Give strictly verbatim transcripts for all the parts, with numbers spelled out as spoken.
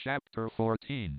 Chapter fourteen.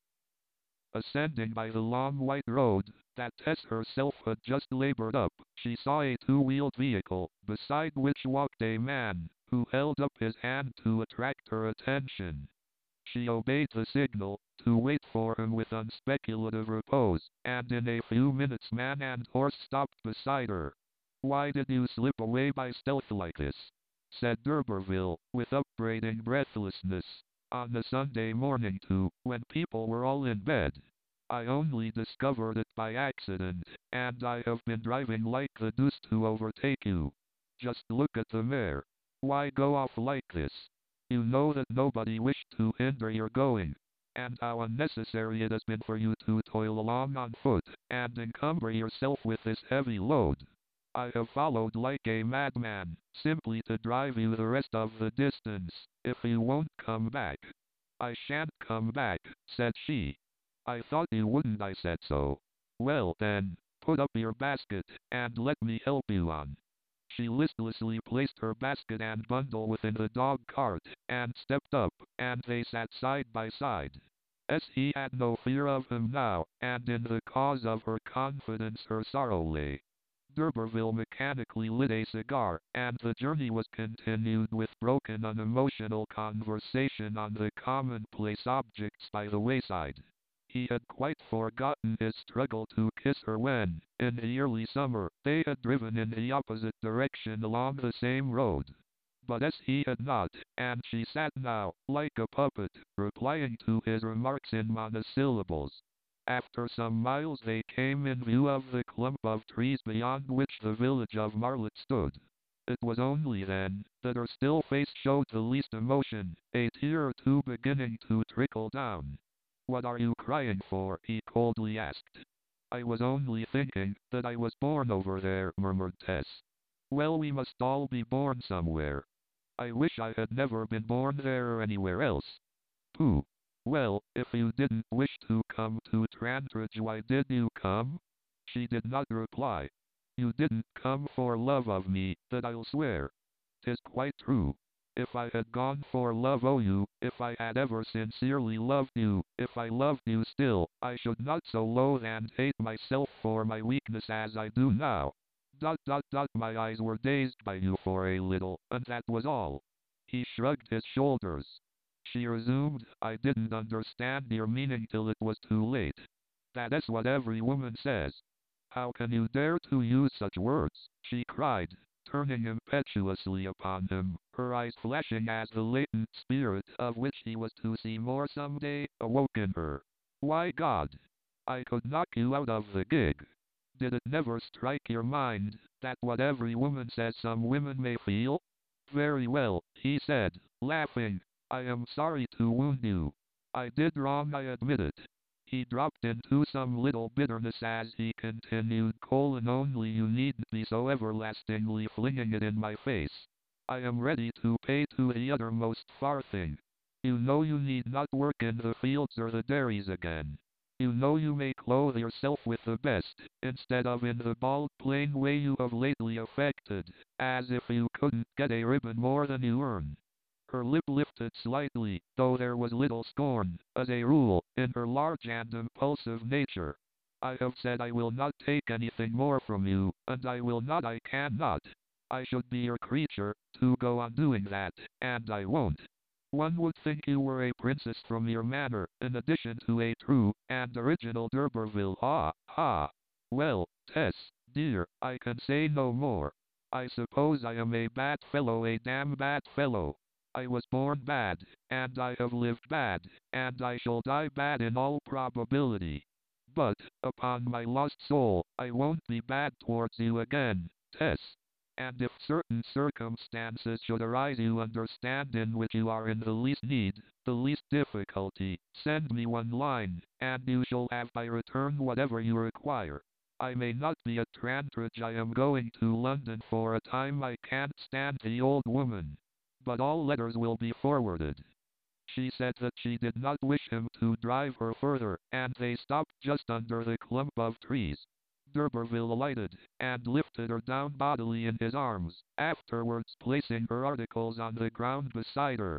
Ascending by the long white road that Tess herself had just labored up, she saw a two-wheeled vehicle, beside which walked a man, who held up his hand to attract her attention. She obeyed the signal, to wait for him with unspeculative repose, and in a few minutes man and horse stopped beside her. "Why did you slip away by stealth like this?" said d'Urberville, with upbraiding breathlessness. "On a Sunday morning too, when people were all in bed. I only discovered it by accident, and I have been driving like the deuce to overtake you. Just look at the mare. Why go off like this? You know that nobody wished to hinder your going, and how unnecessary it has been for you to toil along on foot, and encumber yourself with this heavy load. I have followed like a madman, simply to drive you the rest of the distance, if you won't come back." "I shan't come back," said she. "I thought you wouldn't. I said so." "Well then, put up your basket, and let me help you on." She listlessly placed her basket and bundle within the dog cart, and stepped up, and they sat side by side. As he had no fear of him now, and in the cause of her confidence her sorrow lay. D'Urberville mechanically lit a cigar, and the journey was continued with broken unemotional conversation on the commonplace objects by the wayside. He had quite forgotten his struggle to kiss her when, in the early summer, they had driven in the opposite direction along the same road. But as he had not, and she sat now, like a puppet, replying to his remarks in monosyllables. After some miles they came in view of the clump of trees beyond which the village of Marlett stood. It was only then that her still face showed the least emotion, a tear or two beginning to trickle down. "What are you crying for?" he coldly asked. "I was only thinking that I was born over there," murmured Tess. "Well, we must all be born somewhere. I wish I had never been born there or anywhere else." "Pooh! Well, if you didn't wish to come to Trantridge, why did you come?" She did not reply. "You didn't come for love of me, that I'll swear." "'Tis quite true. If I had gone for love o' you, if I had ever sincerely loved you, if I loved you still, I should not so loathe and hate myself for my weakness as I do now. Dot dot dot my eyes were dazed by you for a little, and that was all." He shrugged his shoulders. She resumed, "I didn't understand your meaning till it was too late. That's what every woman says." "How can you dare to use such words?" she cried, turning impetuously upon him, her eyes flashing as the latent spirit, of which he was to see more some day, awoke in her. "Why, God! I could knock you out of the gig. Did it never strike your mind, that what every woman says some women may feel?" "Very well," he said, laughing. "I am sorry to wound you. I did wrong, I admit it." He dropped into some little bitterness as he continued, colon only you needn't be so everlastingly flinging it in my face. I am ready to pay to the uttermost farthing. You know you need not work in the fields or the dairies again. You know you may clothe yourself with the best, instead of in the bald plain way you have lately affected, as if you couldn't get a ribbon more than you earn. Her lip lifted slightly, though there was little scorn, as a rule, in her large and impulsive nature. "I have said I will not take anything more from you, and I will not, I cannot. I should be your creature, to go on doing that, and I won't. One would think you were a princess from your manner, in addition to a true and original d'Urberville. Ha, ha! Well, Tess, dear, I can say no more. I suppose I am a bad fellow, a damn bad fellow. I was born bad, and I have lived bad, and I shall die bad in all probability. But, upon my lost soul, I won't be bad towards you again, Tess. And if certain circumstances should arise you understand in which you are in the least need, the least difficulty, send me one line, and you shall have by return whatever you require. I may not be at Trantridge, I am going to London for a time, I can't stand the old woman. But all letters will be forwarded." She said that she did not wish him to drive her further, and they stopped just under the clump of trees. D'Urberville alighted, and lifted her down bodily in his arms, afterwards placing her articles on the ground beside her.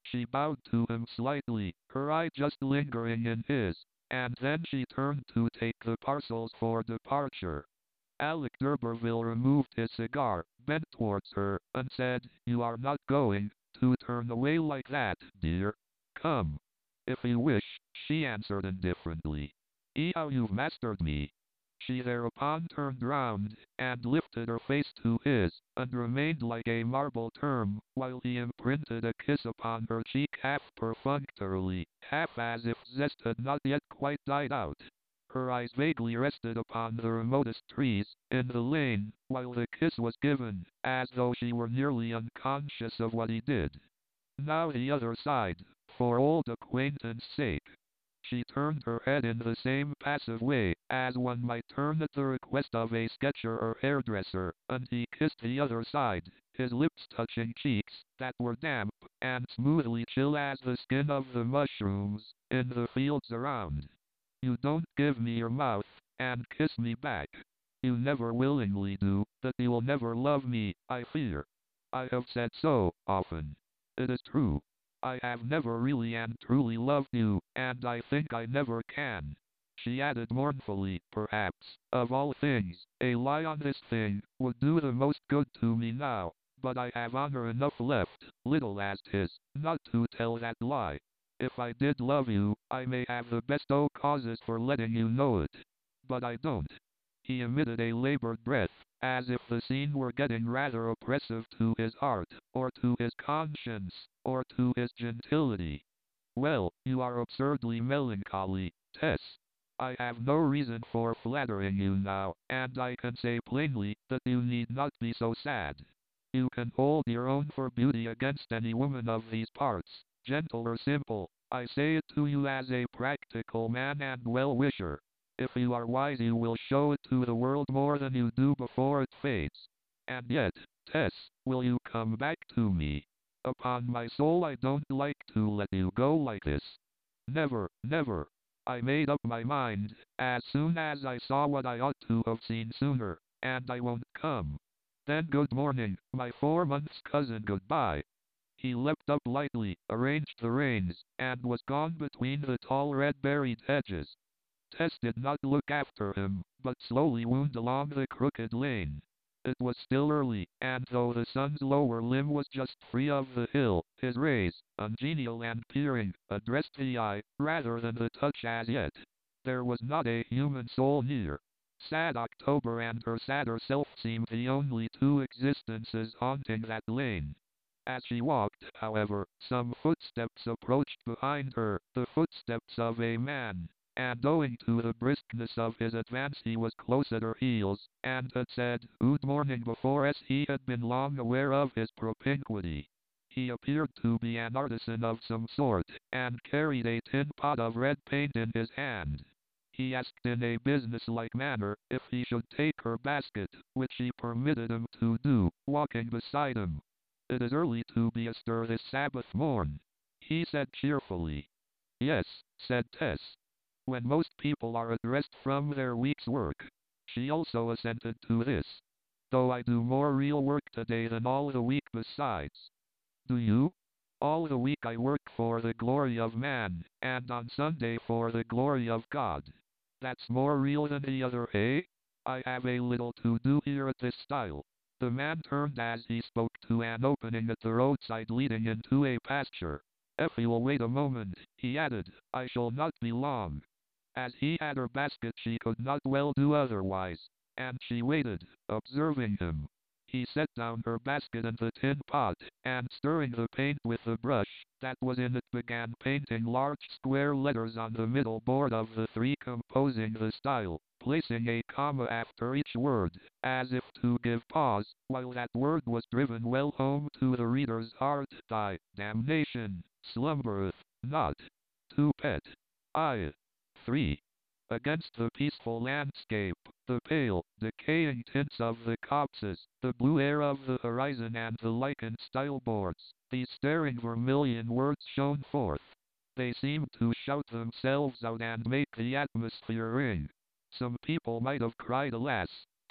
She bowed to him slightly, her eye just lingering in his, and then she turned to take the parcels for departure. Alec d'Urberville removed his cigar, bent towards her, and said, "You are not going to turn away like that, dear. Come." "If you wish," she answered indifferently. "Eh, how you've mastered me." She thereupon turned round, and lifted her face to his, and remained like a marble term, while he imprinted a kiss upon her cheek half perfunctorily, half as if zest had not yet quite died out. Her eyes vaguely rested upon the remotest trees in the lane, while the kiss was given, as though she were nearly unconscious of what he did. Now the other side, for old acquaintance' sake. She turned her head in the same passive way, as one might turn at the request of a sketcher or hairdresser, and he kissed the other side, his lips touching cheeks that were damp and smoothly chill as the skin of the mushrooms in the fields around. "You don't give me your mouth and kiss me back. You never willingly do, that you will never love me, I fear. I have said so, often. It is true. I have never really and truly loved you, and I think I never can." She added mournfully, "Perhaps, of all things, a lie on this thing would do the most good to me now, but I have honor enough left, little as 'tis, not to tell that lie. If I did love you, I may have the best o' causes for letting you know it. But I don't." He emitted a labored breath, as if the scene were getting rather oppressive to his heart, or to his conscience, or to his gentility. "Well, you are absurdly melancholy, Tess. I have no reason for flattering you now, and I can say plainly that you need not be so sad. You can hold your own for beauty against any woman of these parts, gentle or simple. I say it to you as a practical man and well-wisher. If you are wise you will show it to the world more than you do before it fades. And yet, Tess, will you come back to me? Upon my soul I don't like to let you go like this. Never, never. I made up my mind, as soon as I saw what I ought to have seen sooner, and I won't come. Then good morning, my four months cousin, goodbye." He leapt up lightly, arranged the reins, and was gone between the tall red-berried hedges. Tess did not look after him, but slowly wound along the crooked lane. It was still early, and though the sun's lower limb was just free of the hill, his rays, ungenial and peering, addressed the eye, rather than the touch as yet. There was not a human soul near. Sad October and her sadder self seemed the only two existences haunting that lane. As she walked, however, some footsteps approached behind her, the footsteps of a man, and owing to the briskness of his advance he was close at her heels, and had said "Good morning" before as he had been long aware of his propinquity. He appeared to be an artisan of some sort, and carried a tin pot of red paint in his hand. He asked in a business-like manner if he should take her basket, which she permitted him to do, walking beside him. "It is early to be astir this Sabbath morn," he said cheerfully. "Yes," said Tess. "When most people are at rest from their week's work." She also assented to this. "Though I do more real work today than all the week besides." "Do you?" "All the week I work for the glory of man, and on Sunday for the glory of God." "That's more real than the other, eh? I have a little to do here at this stile." The man turned as he spoke to an opening at the roadside leading into a pasture. "If you'll wait a moment," he added, "I shall not be long." As he had her basket she could not well do otherwise, and she waited, observing him. He set down her basket and the tin pot, and stirring the paint with the brush that was in it began painting large square letters on the middle board of the three composing the style, placing a comma after each word, as if to give pause, while that word was driven well home to the reader's heart. "Die, damnation, slumbereth not. To pet. I. three. Against the peaceful landscape, the pale, decaying tints of the copses, the blue air of the horizon and the lichened stile boards, these staring vermilion words shone forth. They seemed to shout themselves out and make the atmosphere ring. Some people might have cried, 'Alas,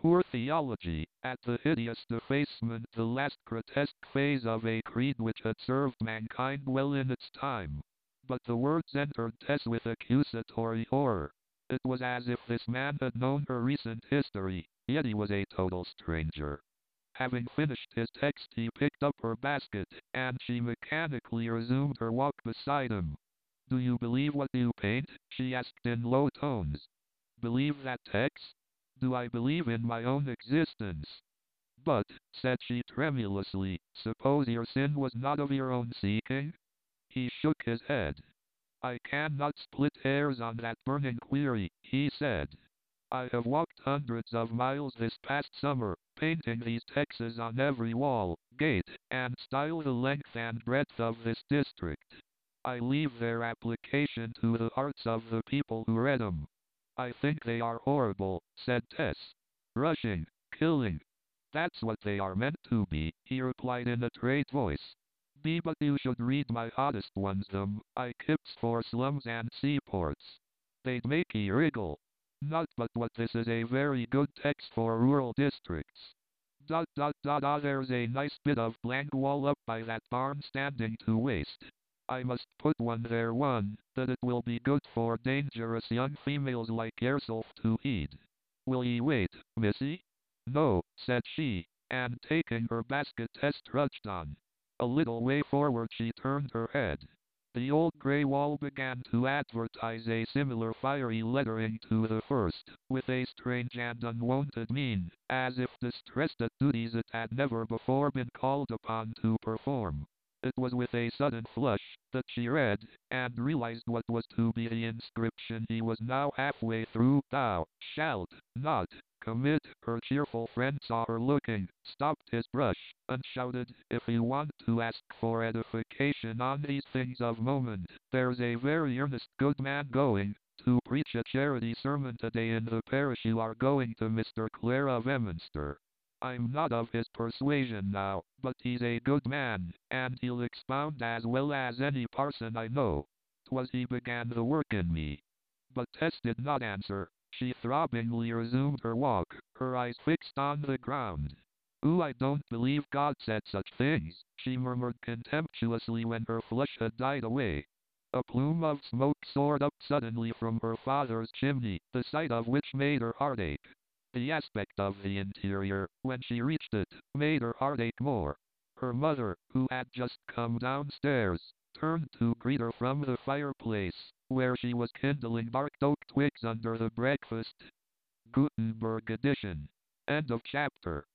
Poor theology, at the hideous defacement, the last grotesque phase of a creed which had served mankind well in its time. But the words entered Tess with accusatory horror. It was as if this man had known her recent history, yet he was a total stranger. Having finished his text, he picked up her basket, and she mechanically resumed her walk beside him. Do you believe what you paint? She asked in low tones. Believe that text? Do I believe in my own existence? But, said she tremulously, suppose your sin was not of your own seeking? He shook his head. I cannot split hairs on that burning query, he said. I have walked hundreds of miles this past summer, painting these texts on every wall, gate, and stile the length and breadth of this district. I leave their application to the hearts of the people who read them. I think they are horrible, said Tess. Rushing, killing. That's what they are meant to be, he replied in a trade voice. Be but you should read my hottest ones, them, I kips for slums and seaports. They'd make ye wriggle. Not but what this is a very good text for rural districts. Dot dot dot ah there's a nice bit of blank wall up by that barn standing to waste. I must put one there one, that it will be good for dangerous young females like yourself to heed. Will ye wait, missy? No, said she, and taking her basket Tess trudged on. A little way forward she turned her head. The old grey wall began to advertise a similar fiery lettering to the first, with a strange and unwonted mien, as if distressed at duties it had never before been called upon to perform. It was with a sudden flush that she read, and realized what was to be the inscription. He was now halfway through. Thou shalt not commit. Her cheerful friend saw her looking, stopped his brush, and shouted, if you want to ask for edification on these things of moment, there's a very earnest good man going to preach a charity sermon today in the parish you are going to, Mister Clare of Emminster. I'm not of his persuasion now, but he's a good man, and he'll expound as well as any parson I know. 'Twas he began the work in me. But Tess did not answer. She throbbingly resumed her walk, her eyes fixed on the ground. Ooh, I don't believe God said such things, she murmured contemptuously when her flush had died away. A plume of smoke soared up suddenly from her father's chimney, the sight of which made her heart ache. The aspect of the interior, when she reached it, made her heart ache more. Her mother, who had just come downstairs, turned to greet her from the fireplace, where she was kindling barked oak twigs under the breakfast. Gutenberg edition. End of chapter.